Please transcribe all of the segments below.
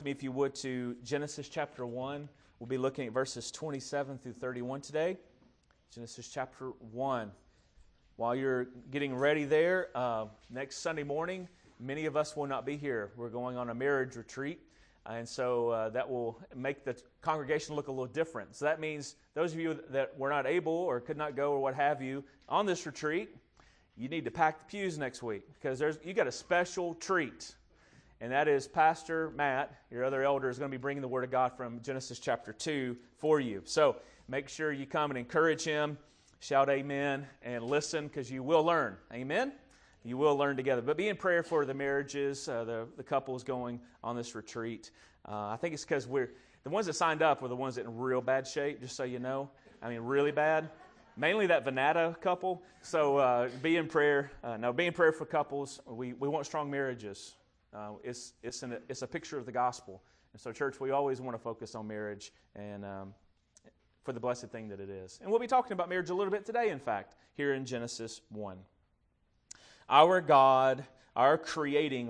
Me, if you would, to Genesis chapter 1. We'll be looking at verses 27 through 31 today. Genesis chapter 1. While you're getting ready there, next Sunday morning, many of us will not be here. We're going on a marriage retreat, and so that will make the congregation look a little different. So that means those of you that were not able or could not go or what have you on this retreat, you need to pack the pews next week because you got a special treat. And that is Pastor Matt, your other elder, is going to be bringing the Word of God from Genesis chapter 2 for you. So make sure you come and encourage him, shout amen, and listen because you will learn. Amen? You will learn together. But be in prayer for the marriages, the couples going on this retreat. I think it's because the ones that signed up were the ones that in real bad shape, just so you know. I mean, really bad. Mainly that Venata couple. So be in prayer. Be in prayer for couples. We want strong marriages. It's a picture of the gospel. And so, church, we always want to focus on marriage and for the blessed thing that it is. And we'll be talking about marriage a little bit today, in fact, here in Genesis 1. Our God, our creating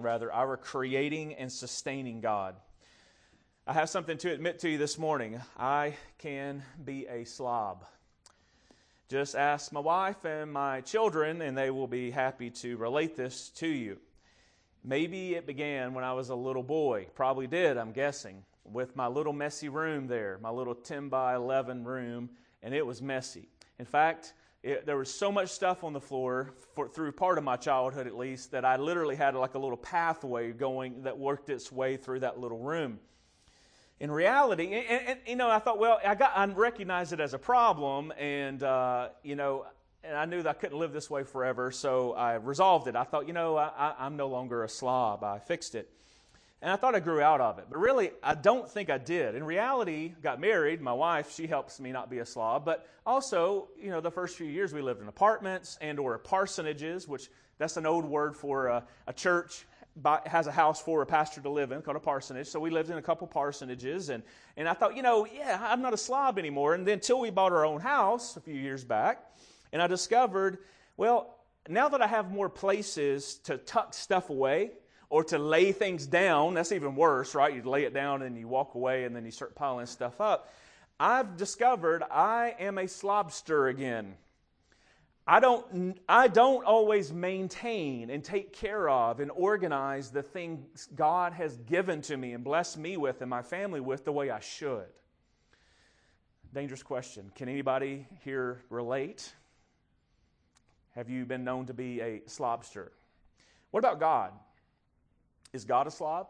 and sustaining God. I have something to admit to you this morning. I can be a slob. Just ask my wife and my children, and they will be happy to relate this to you. Maybe it began when I was a little boy. Probably did, I'm guessing, with my little messy room there, my little 10 by 11 room, and it was messy. In fact, there was so much stuff on the floor, through part of my childhood at least, that I literally had like a little pathway going that worked its way through that little room. In reality, and I thought, well, I recognized it as a problem, and and I knew that I couldn't live this way forever, so I resolved it. I thought, I'm no longer a slob. I fixed it. And I thought I grew out of it. But really, I don't think I did. In reality, got married. My wife, she helps me not be a slob. But also, the first few years we lived in apartments and or parsonages, which that's an old word for a church has a house for a pastor to live in called a parsonage. So we lived in a couple parsonages. And I thought, I'm not a slob anymore. And then until we bought our own house a few years back, and I discovered, well, now that I have more places to tuck stuff away or to lay things down, that's even worse, right? You lay it down and you walk away and then you start piling stuff up. I've discovered I am a slobster again. I don't always maintain and take care of and organize the things God has given to me and blessed me with and my family with the way I should. Dangerous question. Can anybody here relate? Have you been known to be a slobster? What about God? Is God a slob?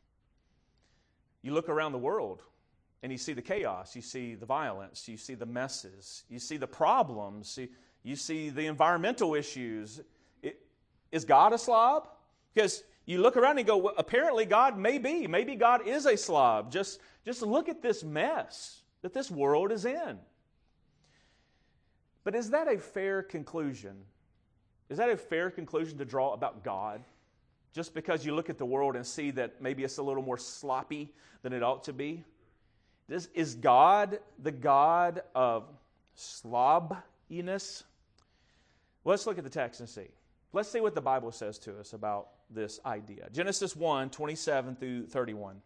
You look around the world and you see the chaos, you see the violence, you see the messes, you see the problems, you see the environmental issues. Is God a slob? Because you look around and you go, well, apparently God may be. Maybe God is a slob. Just look at this mess that this world is in. But is that a fair conclusion? Is that a fair conclusion to draw about God? Just because you look at the world and see that maybe it's a little more sloppy than it ought to be? Is God the God of slobbiness? Well, let's look at the text and see. Let's see what the Bible says to us about this idea. Genesis 1, 27 through 31.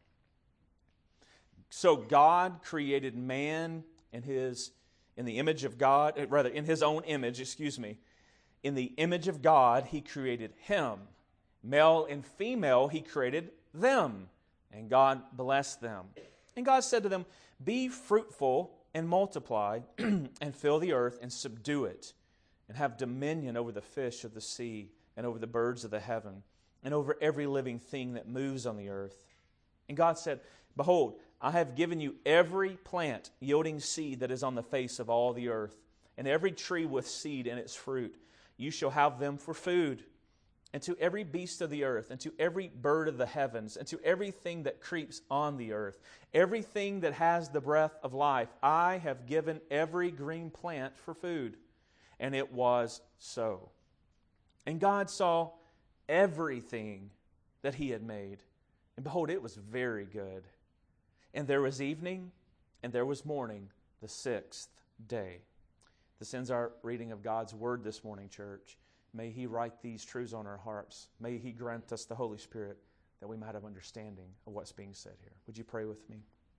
So God created man in the image of God, in his own image, In the image of God, he created him. Male and female, he created them. And God blessed them. And God said to them, be fruitful and multiply and fill the earth and subdue it and have dominion over the fish of the sea and over the birds of the heaven and over every living thing that moves on the earth. And God said, behold, I have given you every plant yielding seed that is on the face of all the earth, and every tree with seed in its fruit. You shall have them for food. And to every beast of the earth, and to every bird of the heavens, and to everything that creeps on the earth, everything that has the breath of life, I have given every green plant for food. And it was so. And God saw everything that he had made. And behold, it was very good. And there was evening, and there was morning, the sixth day. This ends our reading of God's Word this morning, church. May he write these truths on our hearts. May he grant us the Holy Spirit. that we might have understanding of what's being said here. Would you pray with me?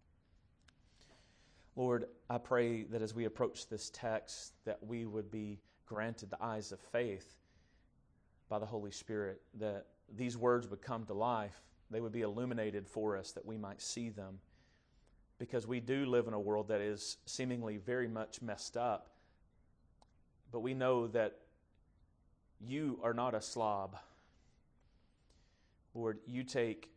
Lord, I pray that as we approach this text, that we would be granted the eyes of faith by the Holy Spirit, that these words would come to life. They would be illuminated for us, that we might see them. Because we do live in a world that is seemingly very much messed up. But we know that you are not a slob. Lord, you take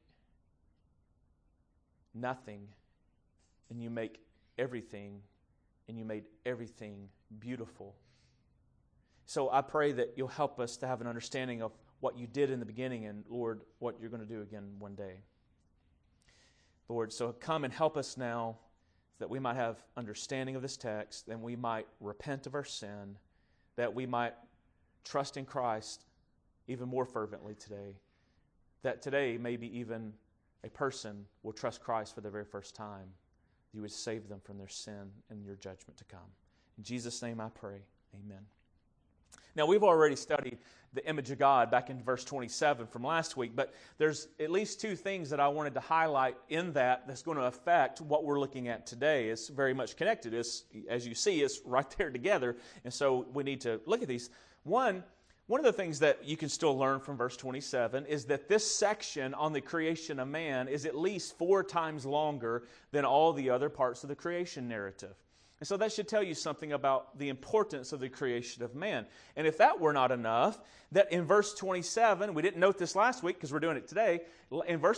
nothing and you make everything, and you made everything beautiful. So I pray that you'll help us to have an understanding of what you did in the beginning and, Lord, what you're going to do again one day. Lord, so come and help us now that we might have understanding of this text, and we might repent of our sin, that we might trust in Christ even more fervently today, that today maybe even a person will trust Christ for the very first time. You would save them from their sin and your judgment to come. In Jesus' name I pray, amen. Now, we've already studied the image of God back in verse 27 from last week, but there's at least two things that I wanted to highlight in that's going to affect what we're looking at today. It's very much connected. As you see, it's right there together, and so we need to look at these. One of the things that you can still learn from verse 27 is that this section on the creation of man is at least 4 times longer than all the other parts of the creation narrative. And so that should tell you something about the importance of the creation of man. And if that were not enough, that in verse 27, we didn't note this last week because we're doing it today, in verse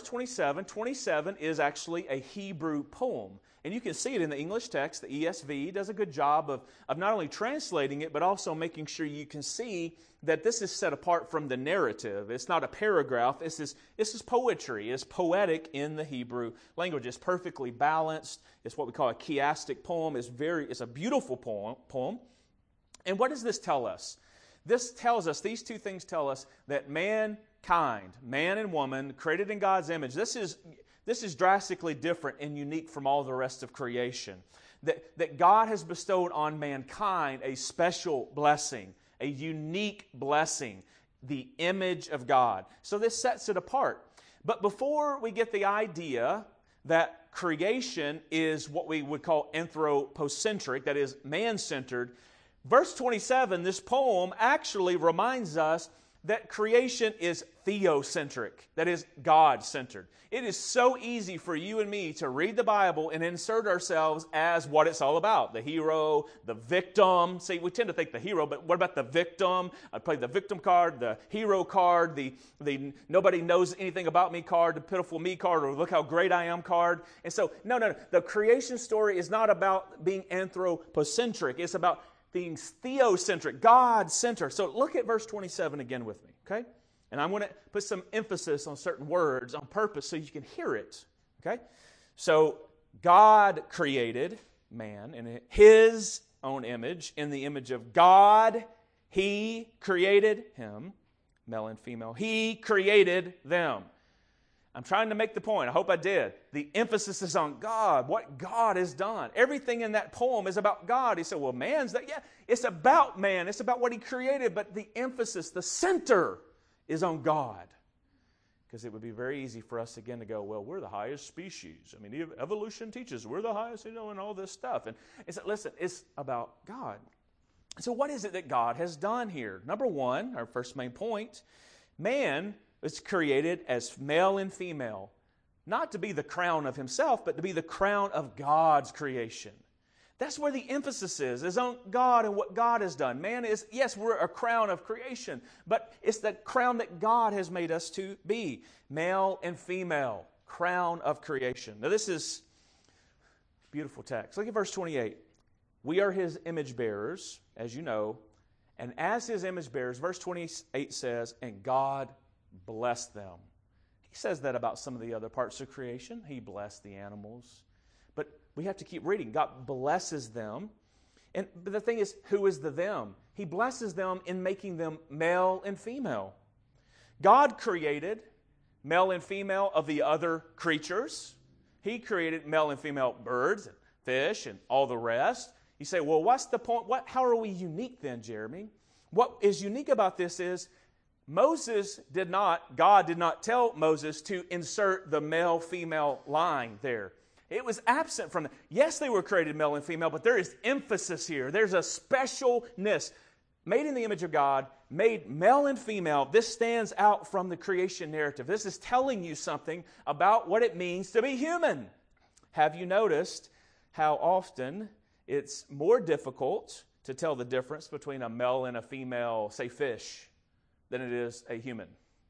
27 is actually a Hebrew poem. And you can see it in the English text. The ESV does a good job of not only translating it, but also making sure you can see that this is set apart from the narrative. It's not a paragraph. This is poetry. It's poetic in the Hebrew language. It's perfectly balanced. It's what we call a chiastic poem. It's a beautiful poem. And what does this tell us? This tells us, these two things tell us that mankind, man and woman, created in God's image, this is drastically different and unique from all the rest of creation. That God has bestowed on mankind a special blessing, a unique blessing, the image of God. So this sets it apart. But before we get the idea that creation is what we would call anthropocentric, that is man-centered, verse 27, this poem actually reminds us that creation is theocentric, that is God-centered. It is so easy for you and me to read the Bible and insert ourselves as what it's all about. The hero, the victim. See, we tend to think the hero, but what about the victim? I play the victim card, the hero card, the nobody knows anything about me card, the pitiful me card, or look how great I am card. And so, no. The creation story is not about being anthropocentric. It's about being theocentric, God-centered. So look at verse 27 again with me, okay? And I'm going to put some emphasis on certain words on purpose so you can hear it, okay? So God created man in His own image. In the image of God, He created him, male and female. He created them. I'm trying to make the point. I hope I did. The emphasis is on God, what God has done. Everything in that poem is about God. He said, well, man's that. Yeah, it's about man. It's about what He created. But the emphasis, the center, is on God. Because it would be very easy for us again to go, well, we're the highest species. I mean, evolution teaches we're the highest, and all this stuff. And it's, listen, it's about God. So what is it that God has done here? Number one, our first main point, man is created as male and female, not to be the crown of himself, but to be the crown of God's creation. That's where the emphasis is on God and what God has done. Man is, yes, we're a crown of creation, but it's the crown that God has made us to be. Male and female, crown of creation. Now this is a beautiful text. Look at verse 28. We are His image bearers, as you know, and as His image bearers, verse 28 says, and God blessed them. He says that about some of the other parts of creation. He blessed the animals. But we have to keep reading. God blesses them. But the thing is, who is the them? He blesses them in making them male and female. God created male and female of the other creatures. He created male and female birds and fish and all the rest. You say, well, what's the point? How are we unique then, Jeremy? What is unique about this is God did not tell Moses to insert the male-female line there. It was absent from that. Yes, they were created male and female, but there is emphasis here. There's a specialness. Made in the image of God, made male and female, this stands out from the creation narrative. This is telling you something about what it means to be human. Have you noticed how often it's more difficult to tell the difference between a male and a female, say, fish, than it is a human?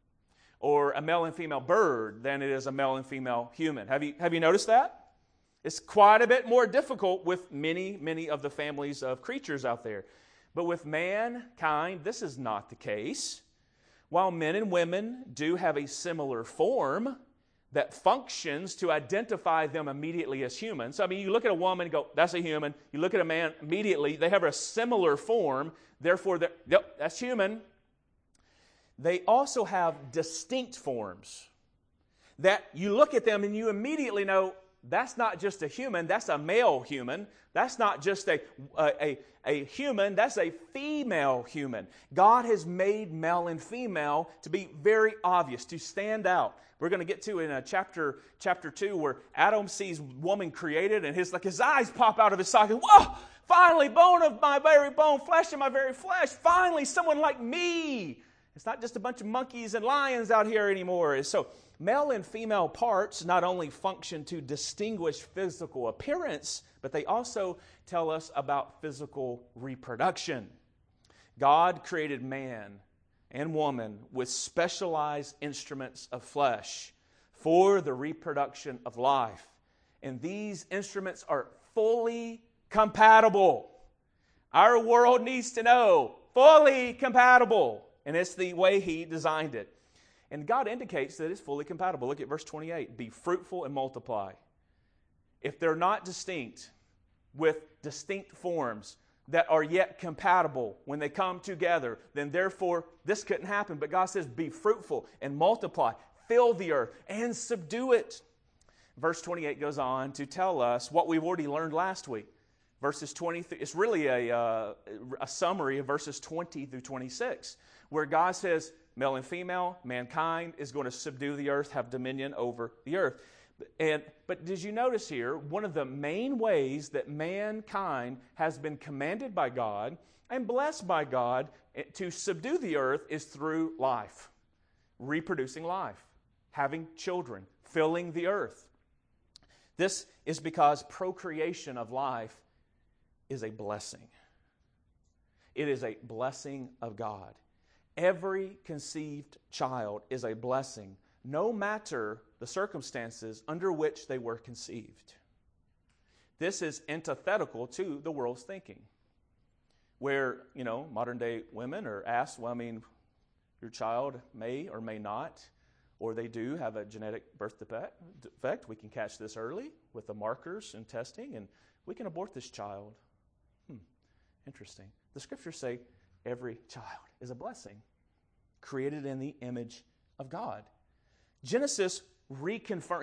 Or a male and female bird than it is a male and female human? Have you noticed that? It's quite a bit more difficult with many of the families of creatures out there. But with mankind, this is not the case. While men and women do have a similar form that functions to identify them immediately as humans. So, I mean, you look at a woman and go, that's a human. You look at a man, immediately, they have a similar form. Therefore, yep, that's human. They also have distinct forms that you look at them and you immediately know, that's not just a human, that's a male human. That's not just a human, that's a female human. God has made male and female to be very obvious, to stand out. We're going to get to in chapter 2 where Adam sees woman created and his eyes pop out of his socket. Whoa! Finally, bone of my very bone, flesh of my very flesh. Finally, someone like me. It's not just a bunch of monkeys and lions out here anymore. So male and female parts not only function to distinguish physical appearance, but they also tell us about physical reproduction. God created man and woman with specialized instruments of flesh for the reproduction of life. And these instruments are fully compatible. Our world needs to know, fully compatible. And it's the way He designed it. And God indicates that it's fully compatible. Look at verse 28. Be fruitful and multiply. If they're not distinct, with distinct forms that are yet compatible when they come together, then therefore this couldn't happen. But God says, be fruitful and multiply. Fill the earth and subdue it. Verse 28 goes on to tell us what we've already learned last week. Verses 23, it's really a summary of verses 20 through 26, where God says, male and female, mankind is going to subdue the earth, have dominion over the earth. But did you notice here, one of the main ways that mankind has been commanded by God and blessed by God to subdue the earth is through life, reproducing life, having children, filling the earth. This is because procreation of life is a blessing. It is a blessing of God. Every conceived child is a blessing, no matter the circumstances under which they were conceived. This is antithetical to the world's thinking, where, modern day women are asked, your child may or may not, or they do have a genetic birth defect. We can catch this early with the markers and testing, and we can abort this child. Interesting. The Scriptures say every child is a blessing, created in the image of God. Genesis is going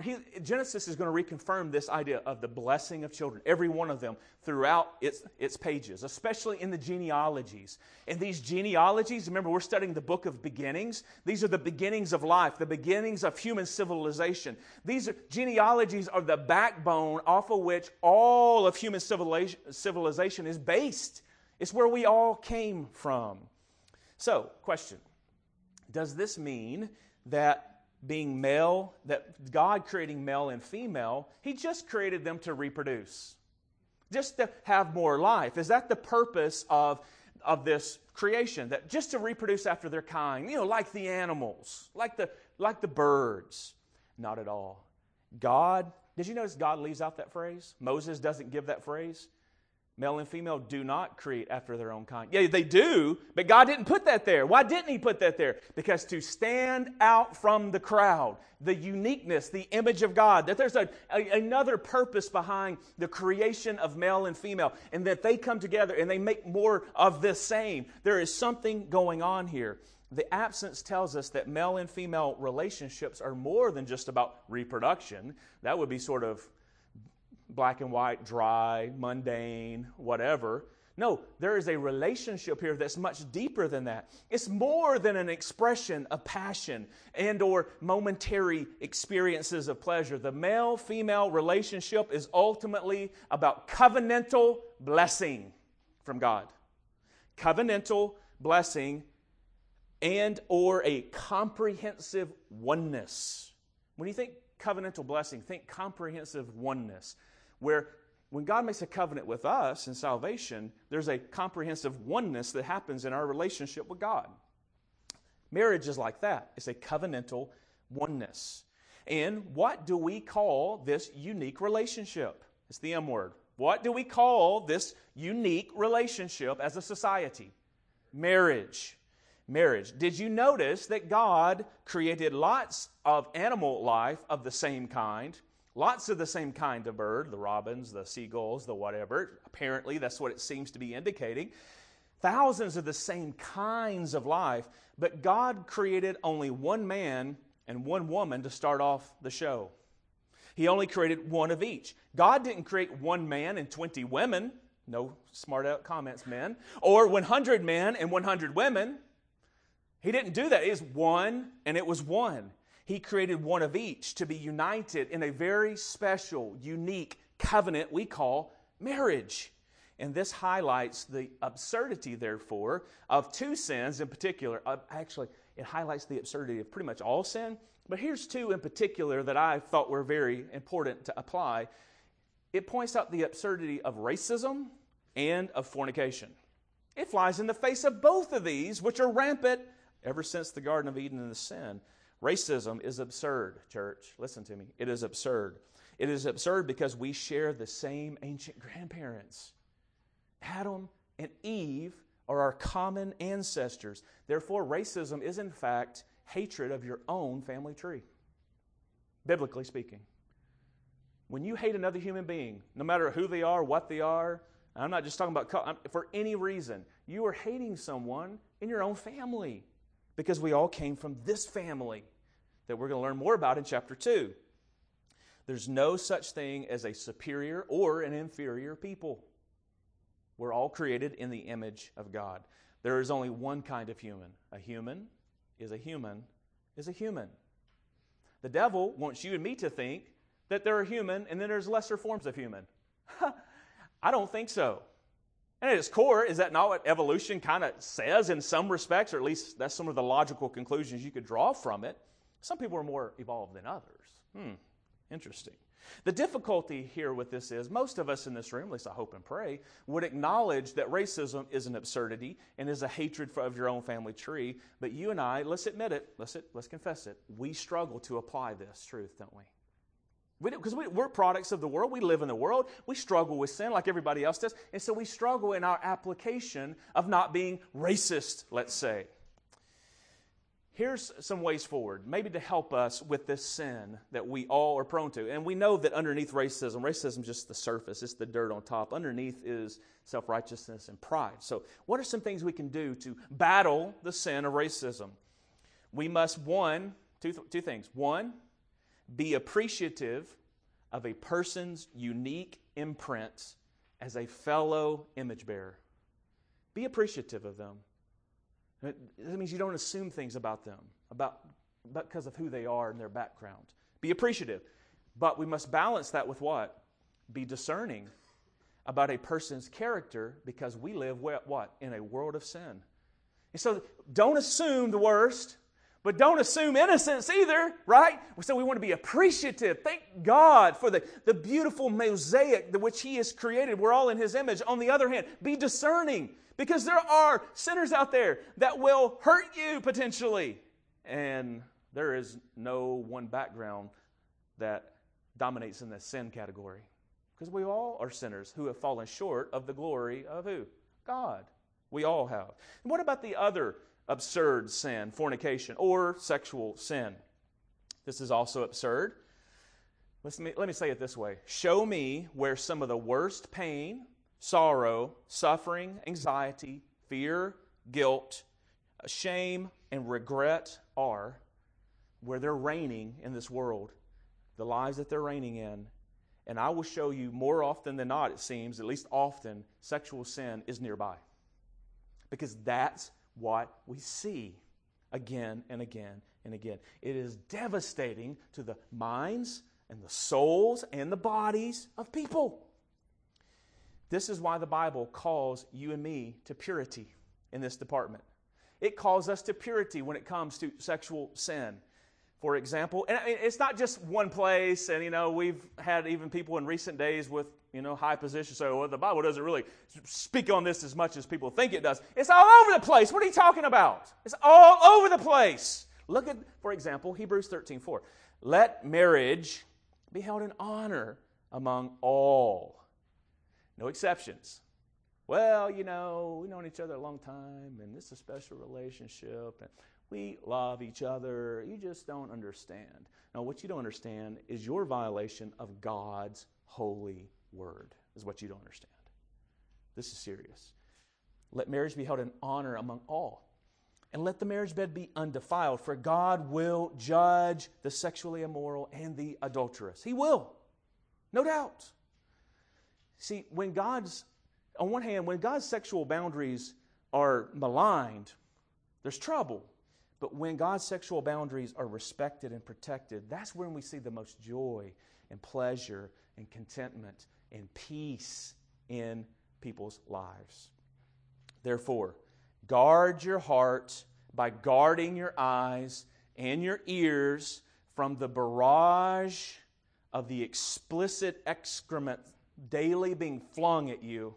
to reconfirm this idea of the blessing of children, every one of them, throughout its pages, especially in the genealogies. In these genealogies, remember, we're studying the book of beginnings. These are the beginnings of life, the beginnings of human civilization. Genealogies are the backbone off of which all of human civilization is based. It's where we all came from. So, question. Does this mean that being male, that God creating male and female, He just created them to reproduce, just to have more life? Is that the purpose of this creation? That just to reproduce after their kind, like the animals, like the birds? Not at all. Did you notice God leaves out that phrase? Moses doesn't give that phrase. Male and female do not create after their own kind. Yeah, they do, but God didn't put that there. Why didn't He put that there? Because to stand out from the crowd, the uniqueness, the image of God, that there's another purpose behind the creation of male and female, and that they come together and they make more of the same. There is something going on here. The absence tells us that male and female relationships are more than just about reproduction. That would be sort of black and white, dry, mundane, whatever. No, there is a relationship here that's much deeper than that. It's more than an expression of passion and or momentary experiences of pleasure. The male-female relationship is ultimately about covenantal blessing from God. Covenantal blessing and or a comprehensive oneness. When you think covenantal blessing, think comprehensive oneness, where when God makes a covenant with us in salvation, there's a comprehensive oneness that happens in our relationship with God. Marriage is like that. It's a covenantal oneness. And what do we call this unique relationship? It's the M word. What do we call this unique relationship as a society? Marriage. Marriage. Did you notice that God created lots of animal life of the same kind? Lots of the same kind of bird, the robins, the seagulls, the whatever. Apparently, that's what it seems to be indicating. Thousands of the same kinds of life, but God created only one man and one woman to start off the show. He only created one of each. God didn't create one man and 20 women. No smart out comments, men. Or 100 men and 100 women. He didn't do that. It was one and it was one. He created one of each to be united in a very special, unique covenant we call marriage. And this highlights the absurdity, therefore, of two sins in particular. Actually, it highlights the absurdity of pretty much all sin. But here's two in particular that I thought were very important to apply. It points out the absurdity of racism and of fornication. It flies in the face of both of these, which are rampant ever since the Garden of Eden and the sin. Racism is absurd, church. Listen to me. It is absurd. It is absurd because we share the same ancient grandparents. Adam and Eve are our common ancestors. Therefore, racism is in fact hatred of your own family tree, biblically speaking. When you hate another human being, no matter who they are, what they are, I'm not just talking about for any reason, you are hating someone in your own family because we all came from this family that we're going to learn more about in chapter 2. There's no such thing as a superior or an inferior people. We're all created in the image of God. There is only one kind of human. A human is a human is a human. The devil wants you and me to think that there are human and then there's lesser forms of human. I don't think so. And at its core, is that not what evolution kind of says in some respects, or at least that's some of the logical conclusions you could draw from it? Some people are more evolved than others. Interesting. The difficulty here with this is most of us in this room, at least I hope and pray, would acknowledge that racism is an absurdity and is a hatred of your own family tree. But you and I, let's admit it, let's confess it, we struggle to apply this truth, don't we? Because we're products of the world. We live in the world. We struggle with sin like everybody else does. And so we struggle in our application of not being racist, let's say. Here's some ways forward, maybe to help us with this sin that we all are prone to. And we know that underneath racism is just the surface. It's the dirt on top. Underneath is self-righteousness and pride. So what are some things we can do to battle the sin of racism? We must, two things. One, be appreciative of a person's unique imprint as a fellow image bearer. Be appreciative of them. That means you don't assume things about them, because of who they are and their background. Be appreciative. But we must balance that with what? Be discerning about a person's character because we live what? In a world of sin. And so don't assume the worst, but don't assume innocence either, right? So we want to be appreciative. Thank God for the beautiful mosaic which He has created. We're all in His image. On the other hand, be discerning because there are sinners out there that will hurt you potentially. And there is no one background that dominates in the sin category. Because we all are sinners who have fallen short of the glory of who? God. We all have. And what about the other absurd sin, fornication, or sexual sin? This is also absurd. Let me say it this way. Show me where some of the worst pain, sorrow, suffering, anxiety, fear, guilt, shame, and regret are, where they're reigning in this world, the lives that they're reigning in, And I will show you more often than not, it seems, at least often, sexual sin is nearby. Because that's what we see again and again and again. It is devastating to the minds and the souls and the bodies of people. This is why the Bible calls you and me to purity in this department. It calls us to purity when it comes to sexual sin. For example, and it's not just one place, and we've had even people in recent days with high positions say, well, the Bible doesn't really speak on this as much as people think it does. It's all over the place. What are you talking about? It's all over the place. Look at, for example, Hebrews 13:4. Let marriage be held in honor among all. No exceptions. Well, we've known each other a long time, and this is a special relationship, and we love each other. You just don't understand. Now, what you don't understand is your violation of God's holy word, is what you don't understand. This is serious. Let marriage be held in honor among all. And let the marriage bed be undefiled, for God will judge the sexually immoral and the adulterous. He will. No doubt. See, on one hand, when God's sexual boundaries are maligned, there's trouble. But when God's sexual boundaries are respected and protected, that's when we see the most joy and pleasure and contentment and peace in people's lives. Therefore, guard your heart by guarding your eyes and your ears from the barrage of the explicit excrement daily being flung at you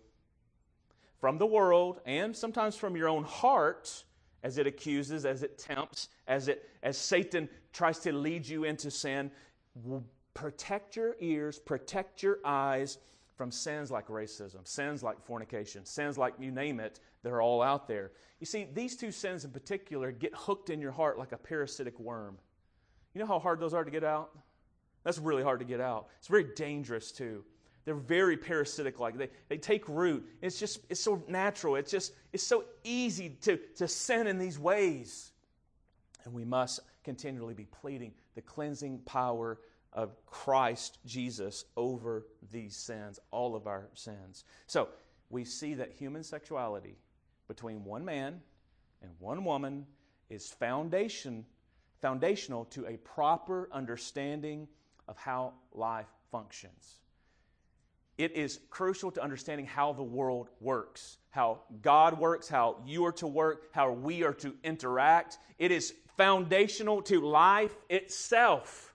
from the world and sometimes from your own heart, as it accuses, as it tempts, as Satan tries to lead you into sin. Protect your ears, protect your eyes from sins like racism, sins like fornication, sins like you name it, they're all out there. You see, these two sins in particular get hooked in your heart like a parasitic worm. You know how hard those are to get out? That's really hard to get out. It's very dangerous too. They're very parasitic-like. They take root. It's so natural. It's so easy to sin in these ways. And we must continually be pleading the cleansing power of Christ Jesus over these sins, all of our sins. So we see that human sexuality between one man and one woman is foundational to a proper understanding of how life functions. It is crucial to understanding how the world works, how God works, how you are to work, how we are to interact. It is foundational to life itself.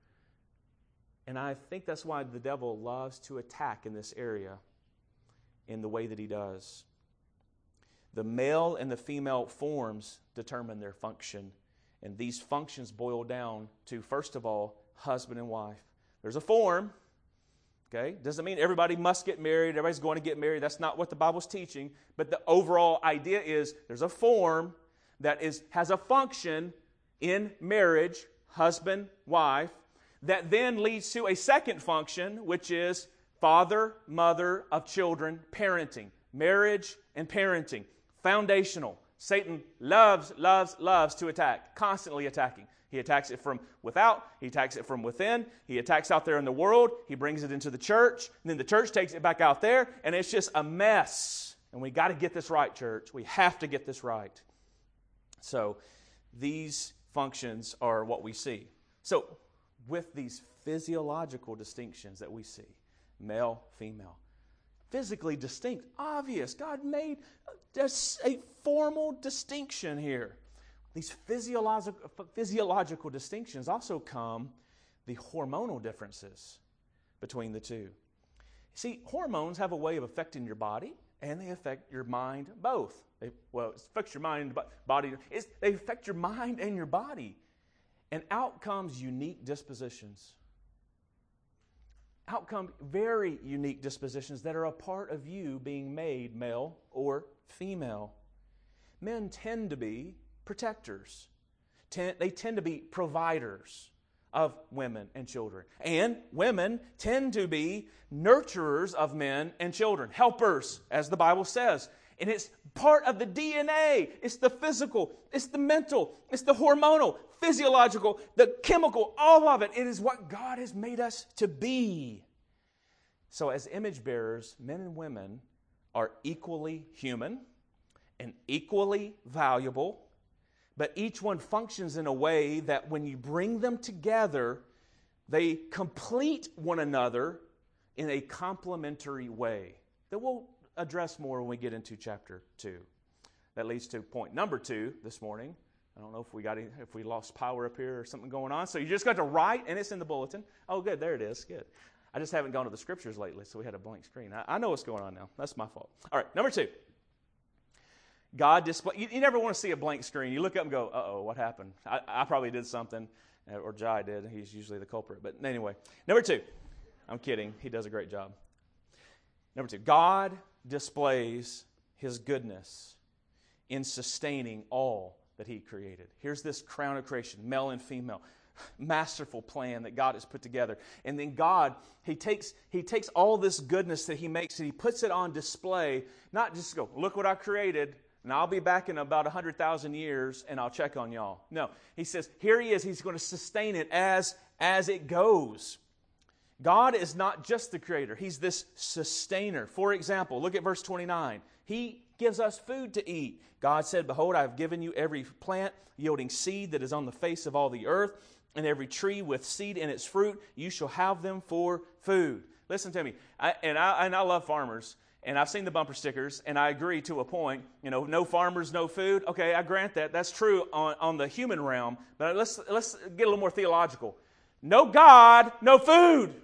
And I think that's why the devil loves to attack in this area in the way that he does. The male and the female forms determine their function. And these functions boil down to, first of all, husband and wife. There's a form. Okay? Doesn't mean everybody must get married, everybody's going to get married. That's not what the Bible's teaching. But the overall idea is there's a form that has a function in marriage, husband, wife, that then leads to a second function, which is father, mother of children, parenting. Marriage and parenting. Foundational. Satan loves to attack, constantly attacking. He attacks it from without. He attacks it from within. He attacks out there in the world. He brings it into the church. And then the church takes it back out there. And it's just a mess. And we got to get this right, church. We have to get this right. So these functions are what we see. So with these physiological distinctions that we see, male, female, physically distinct, obvious. God made a formal distinction here. These physiological distinctions also come the hormonal differences between the two. See, hormones have a way of affecting your body and they affect your mind both. It affects your mind and body. They affect your mind and your body. And out comes unique dispositions. Out come very unique dispositions that are a part of you being made male or female. Men tend to be protectors. They tend to be providers of women and children. And women tend to be nurturers of men and children, helpers, as the Bible says. And it's part of the DNA. It's the physical, it's the mental, it's the hormonal, physiological, the chemical, all of it. It is what God has made us to be. So as image bearers, men and women are equally human and equally valuable, but each one functions in a way that when you bring them together, they complete one another in a complementary way that we'll address more when we get into chapter 2. That leads to point number 2 this morning. I don't know if we lost power up here or something going on. So you just got to write, and it's in the bulletin. Oh, good. There it is. Good. I just haven't gone to the scriptures lately, so we had a blank screen. I know what's going on now. That's my fault. All right, number 2. God display. You never want to see a blank screen. You look up and go, uh-oh, what happened? I probably did something, or Jai did. He's usually the culprit. But anyway, number 2. I'm kidding. He does a great job. Number 2. God displays His goodness in sustaining all that He created. Here's this crown of creation, male and female, masterful plan that God has put together. And then God, He takes all this goodness that He makes and He puts it on display, not just go, look what I created, and I'll be back in about 100,000 years and I'll check on y'all. No, He says, here He is. He's going to sustain it as it goes. God is not just the creator. He's this sustainer. For example, look at verse 29. He gives us food to eat. God said, behold, I have given you every plant yielding seed that is on the face of all the earth, and every tree with seed in its fruit. You shall have them for food. Listen to me. I love farmers. And I've seen the bumper stickers, and I agree to a point. You know, no farmers, no food. Okay, I grant that. That's true on the human realm. But let's get a little more theological. No God, no food.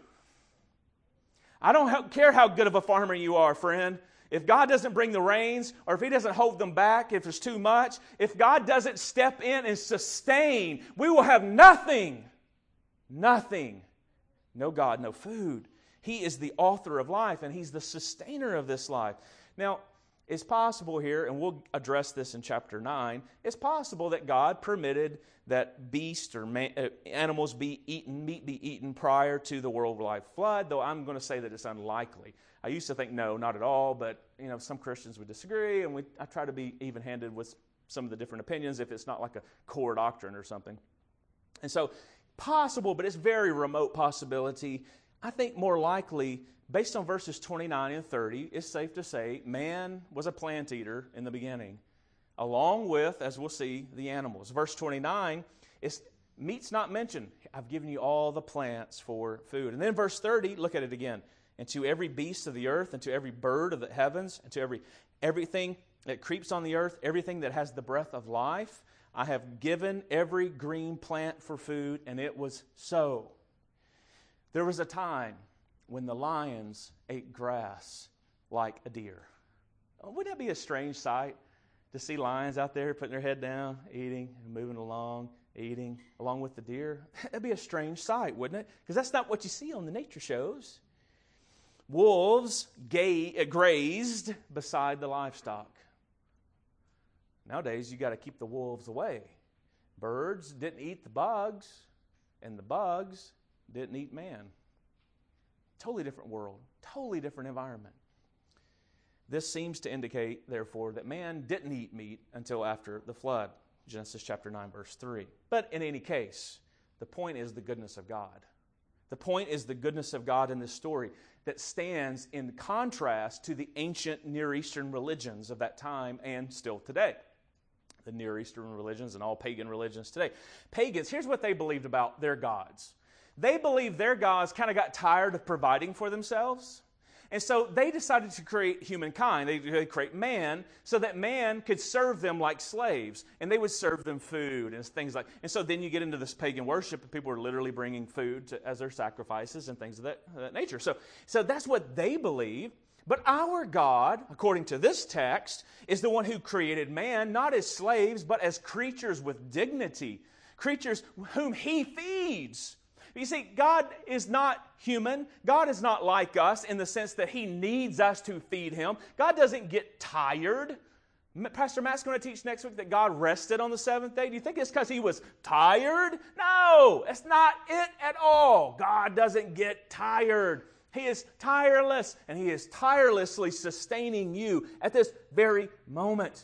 I don't care how good of a farmer you are, friend. If God doesn't bring the rains, or if He doesn't hold them back, if there's too much, if God doesn't step in and sustain, we will have nothing. Nothing. No God, no food. He is the author of life, and He's the sustainer of this life. Now, it's possible here, and we'll address this in chapter 9, it's possible that God permitted that beasts or animals be eaten, meat be eaten prior to the worldwide flood, though I'm going to say that it's unlikely. I used to think no, not at all, but some Christians would disagree, and I try to be even-handed with some of the different opinions if it's not like a core doctrine or something. And so, possible, but it's very remote possibility. I think more likely, based on verses 29 and 30, it's safe to say man was a plant eater in the beginning, along with, as we'll see, the animals. Verse 29, meat's not mentioned. I've given you all the plants for food. And then verse 30, look at it again. And to every beast of the earth, and to every bird of the heavens, and to everything that creeps on the earth, everything that has the breath of life, I have given every green plant for food, and it was so. There was a time when the lions ate grass like a deer. Wouldn't that be a strange sight to see lions out there putting their head down, eating, and moving along, eating, along with the deer? That'd be a strange sight, wouldn't it? Because that's not what you see on the nature shows. Wolves grazed beside the livestock. Nowadays, you got to keep the wolves away. Birds didn't eat the bugs, and the bugs didn't eat man. Totally different world, totally different environment. This seems to indicate, therefore, that man didn't eat meat until after the flood, Genesis chapter 9, verse 3. But in any case, the point is the goodness of God. The point is the goodness of God in this story that stands in contrast to the ancient Near Eastern religions of that time and still today. The Near Eastern religions and all pagan religions today. Pagans, here's what they believed about their gods. They believed their gods kind of got tired of providing for themselves. And so they decided to create humankind. They create man so that man could serve them like slaves. And they would serve them food and things like. And so then you get into this pagan worship and people are literally bringing food as their sacrifices and things of that nature. So that's what they believe. But our God, according to this text, is the one who created man, not as slaves, but as creatures with dignity. Creatures whom He feeds. You see, God is not human. God is not like us in the sense that He needs us to feed Him. God doesn't get tired. Pastor Matt's going to teach next week that God rested on the seventh day. Do you think it's because He was tired? No, that's not it at all. God doesn't get tired. He is tireless, and He is tirelessly sustaining you at this very moment.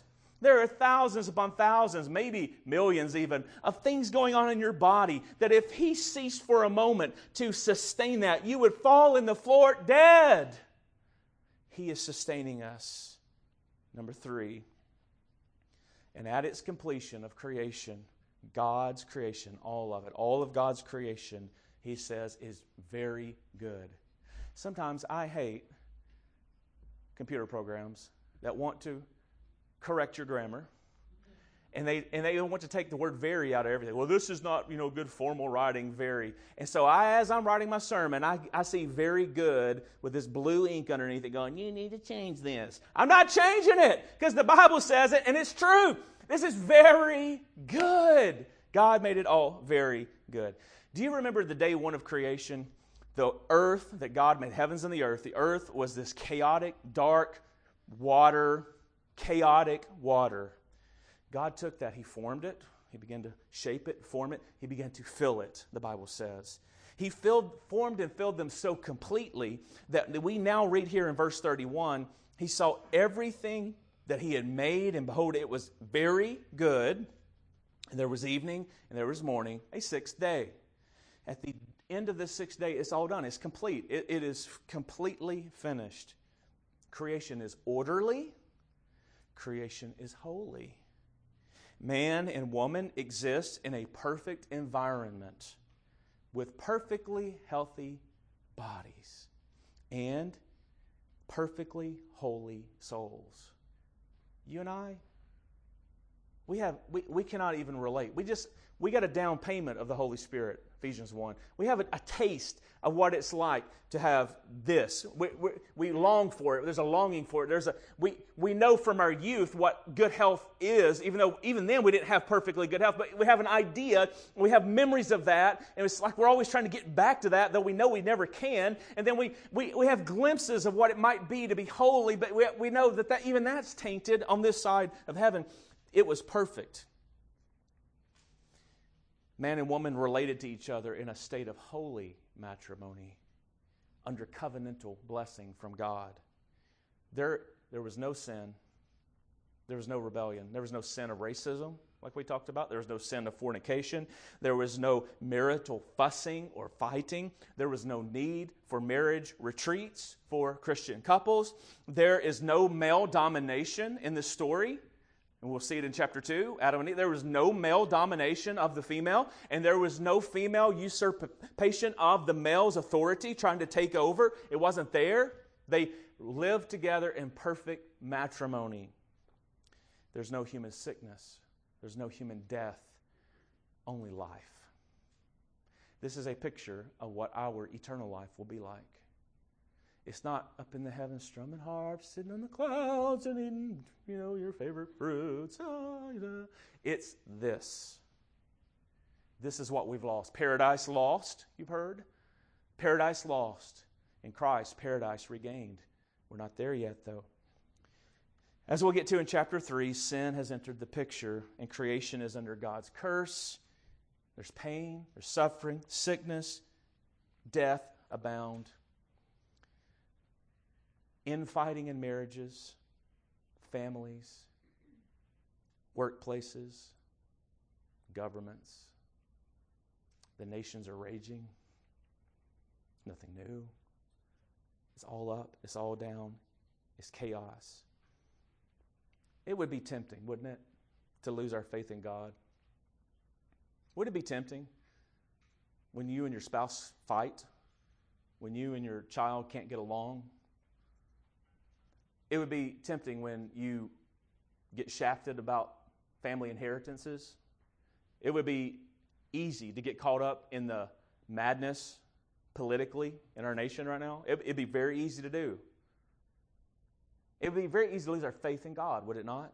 There are thousands upon thousands, maybe millions even, of things going on in your body that if He ceased for a moment to sustain that, you would fall in the floor dead. He is sustaining us. Number 3, and at its completion of creation, God's creation, all of it, all of God's creation, He says, is very good. Sometimes I hate computer programs that want to correct your grammar, and they want to take the word very out of everything. Well, this is not, good formal writing, very. And so as I'm writing my sermon, I see very good with this blue ink underneath it going, you need to change this. I'm not changing it because the Bible says it, and it's true. This is very good. God made it all very good. Do you remember the day 1 of creation? The earth that God made, heavens and the earth was this chaotic, dark water, chaotic water. God took that, He formed it, He began to shape it, form it, He began to fill it, the Bible says. He formed and filled them so completely that we now read here in verse 31, He saw everything that He had made, and behold, it was very good. And there was evening, and there was morning, a 6th day. At the end of the 6th day, it's all done. It's complete. It is completely finished. Creation is orderly. Creation is holy. Man and woman exist in a perfect environment with perfectly healthy bodies and perfectly holy souls. You and I, we cannot even relate. We got a down payment of the Holy Spirit, Ephesians 1. We have a taste of what it's like to have this. We long for it. There's a longing for it. We know from our youth what good health is, even though even then we didn't have perfectly good health, but we have an idea, we have memories of that, and it's like we're always trying to get back to that, though we know we never can. And then we have glimpses of what it might be to be holy, but we know that even that's tainted on this side of heaven. It was perfect. Man and woman related to each other in a state of holy matrimony, under covenantal blessing from God. There was no sin. There was no rebellion. There was no sin of racism, like we talked about. There was no sin of fornication. There was no marital fussing or fighting. There was no need for marriage retreats for Christian couples. There is no male domination in this story. And we'll see it in chapter 2, Adam and Eve. There was no male domination of the female, and there was no female usurpation of the male's authority trying to take over. It wasn't there. They lived together in perfect matrimony. There's no human sickness. There's no human death. Only life. This is a picture of what our eternal life will be like. It's not up in the heavens strumming harps, sitting on the clouds and eating, your favorite fruits. It's this. This is what we've lost. Paradise lost, you've heard? Paradise lost. In Christ, paradise regained. We're not there yet, though. As we'll get to in chapter 3, sin has entered the picture, and creation is under God's curse. There's pain, there's suffering, sickness, death abound. Infighting in marriages, families, workplaces, governments. The nations are raging. Nothing new. It's all up. It's all down. It's chaos. It would be tempting, wouldn't it, to lose our faith in God? Would it be tempting when you and your spouse fight? When you and your child can't get along? It would be tempting when you get shafted about family inheritances. It would be easy to get caught up in the madness politically in our nation right now. It'd be very easy to do. It would be very easy to lose our faith in God, would it not?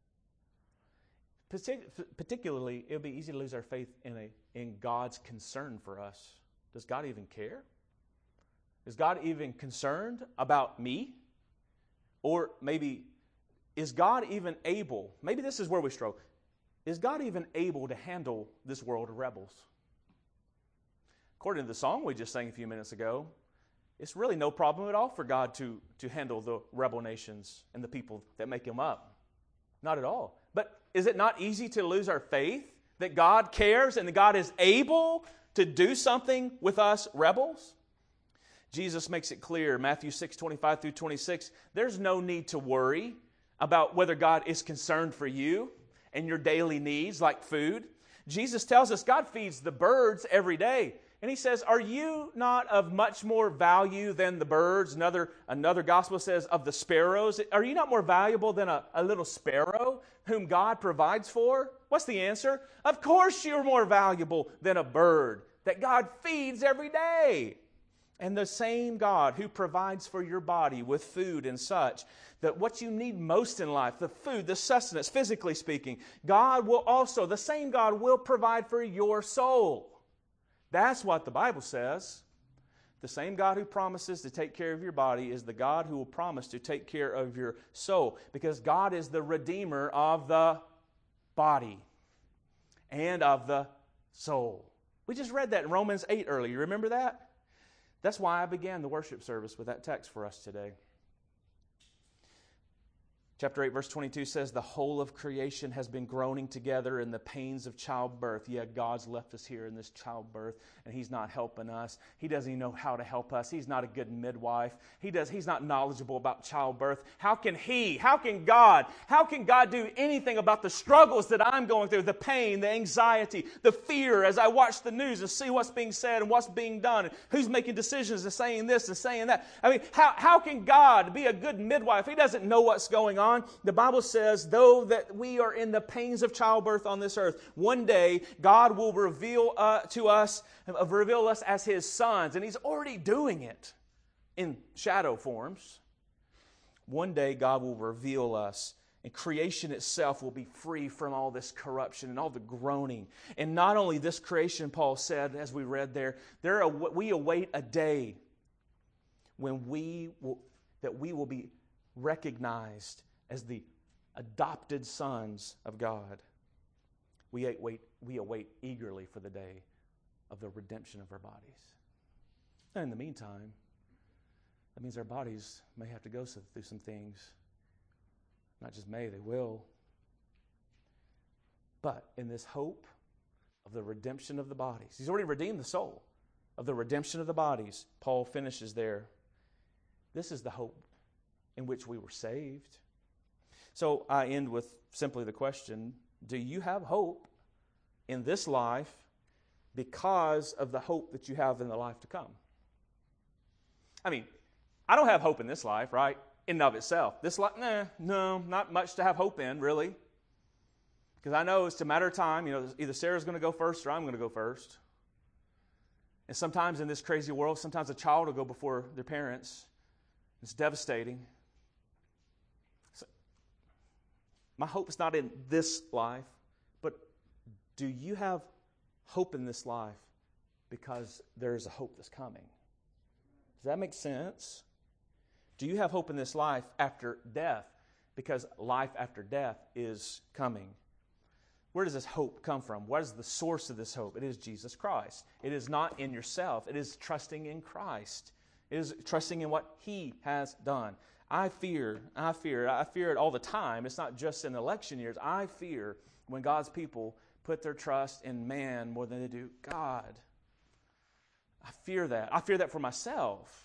Particularly, it would be easy to lose our faith in God's concern for us. Does God even care? Is God even concerned about me? Or maybe, is God even able, maybe this is where we struggle, is God even able to handle this world of rebels? According to the song we just sang a few minutes ago, it's really no problem at all for God to handle the rebel nations and the people that make him up. Not at all. But is it not easy to lose our faith that God cares and that God is able to do something with us rebels? Jesus makes it clear, Matthew 6:25 through 26, there's no need to worry about whether God is concerned for you and your daily needs like food. Jesus tells us God feeds the birds every day. And He says, are you not of much more value than the birds? Another gospel says, of the sparrows. Are you not more valuable than a little sparrow whom God provides for? What's the answer? Of course you're more valuable than a bird that God feeds every day. And the same God who provides for your body with food and such, that what you need most in life, the food, the sustenance, physically speaking, the same God will provide for your soul. That's what the Bible says. The same God who promises to take care of your body is the God who will promise to take care of your soul, because God is the Redeemer of the body and of the soul. We just read that in Romans 8 earlier. You remember that? That's why I began the worship service with that text for us today. Chapter 8, verse 22 says, the whole of creation has been groaning together in the pains of childbirth. Yet God's left us here in this childbirth, and He's not helping us. He doesn't even know how to help us. He's not a good midwife. He's not knowledgeable about childbirth. How can God do anything about the struggles that I'm going through, the pain, the anxiety, the fear as I watch the news and see what's being said and what's being done and who's making decisions and saying this and saying that? I mean, how can God be a good midwife? He doesn't know what's going on. The Bible says, though that we are in the pains of childbirth on this earth, one day God will reveal us as His sons, and He's already doing it in shadow forms. One day God will reveal us, and creation itself will be free from all this corruption and all the groaning. And not only this creation, Paul said, as we read there, we await a day when we will be recognized as the adopted sons of God. We await eagerly for the day of the redemption of our bodies. And in the meantime, that means our bodies may have to go through some things. Not just may, they will. But in this hope of the redemption of the bodies, He's already redeemed the soul. Of the redemption of the bodies, Paul finishes there. This is the hope in which we were saved. So I end with simply the question, do you have hope in this life because of the hope that you have in the life to come? I mean, I don't have hope in this life, right? In and of itself. This life, no, not much to have hope in, really. Because I know it's a matter of time. Either Sarah's going to go first or I'm going to go first. And sometimes in this crazy world, sometimes a child will go before their parents. It's devastating. My hope is not in this life, but do you have hope in this life because there's a hope that's coming? Does that make sense? Do you have hope in this life after death because life after death is coming? Where does this hope come from? What is the source of this hope? It is Jesus Christ. It is not in yourself. It is trusting in Christ. It is trusting in what He has done. I fear it all the time. It's not just in election years. I fear when God's people put their trust in man more than they do God. I fear that. I fear that for myself.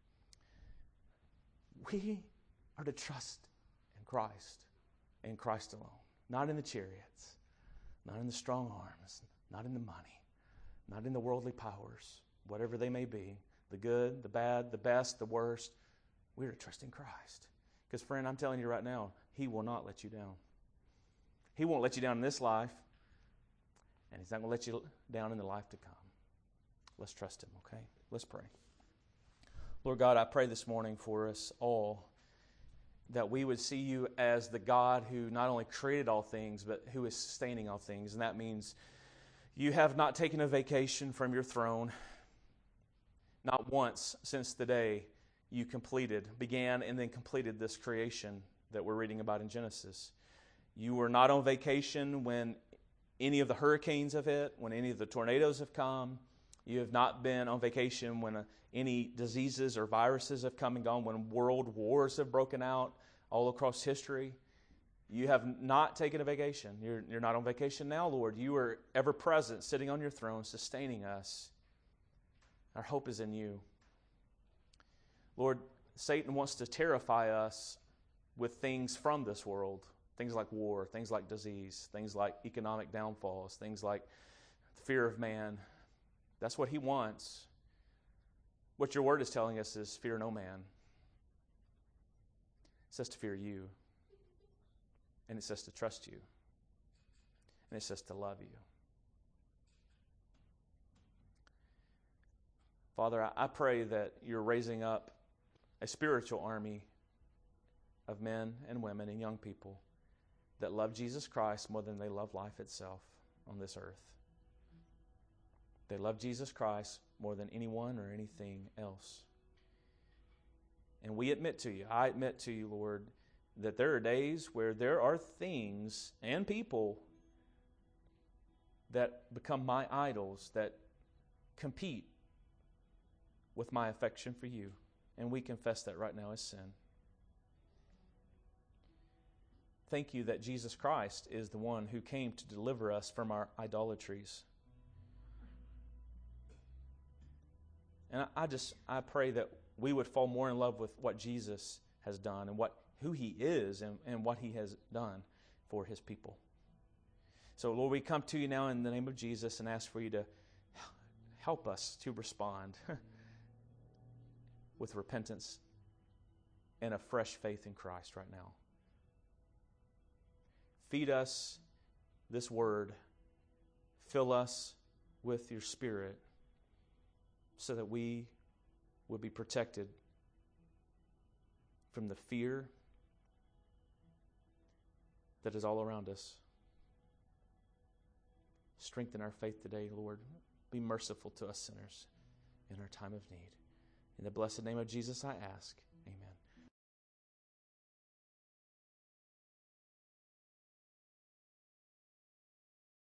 We are to trust in Christ alone. Not in the chariots, not in the strong arms, not in the money, not in the worldly powers, whatever they may be, the good, the bad, the best, the worst. We're to trust in Christ. Because, friend, I'm telling you right now, He will not let you down. He won't let you down in this life, and He's not going to let you down in the life to come. Let's trust Him, okay? Let's pray. Lord God, I pray this morning for us all that we would see You as the God who not only created all things, but who is sustaining all things. And that means You have not taken a vacation from Your throne, not once since the day You began and then completed this creation that we're reading about in Genesis. You were not on vacation when any of the hurricanes have hit, when any of the tornadoes have come. You have not been on vacation when any diseases or viruses have come and gone, when world wars have broken out all across history. You have not taken a vacation. You're not on vacation now, Lord. You are ever present, sitting on your throne, sustaining us. Our hope is in you. Lord, Satan wants to terrify us with things from this world. Things like war, things like disease, things like economic downfalls, things like fear of man. That's what he wants. What your word is telling us is fear no man. It says to fear you. And it says to trust you. And it says to love you. Father, I pray that you're raising up a spiritual army of men and women and young people that love Jesus Christ more than they love life itself on this earth. They love Jesus Christ more than anyone or anything else. And we admit to you, I admit to you, Lord, that there are days where there are things and people that become my idols, that compete with my affection for you. And we confess that right now as sin. Thank you that Jesus Christ is the one who came to deliver us from our idolatries. And I pray that we would fall more in love with what Jesus has done and who he is and what he has done for his people. So, Lord, we come to you now in the name of Jesus and ask for you to help us to respond with repentance and a fresh faith in Christ right now. Feed us this word. Fill us with your Spirit so that we would be protected from the fear that is all around us. Strengthen our faith today, Lord. Be merciful to us sinners in our time of need. In the blessed name of Jesus I ask.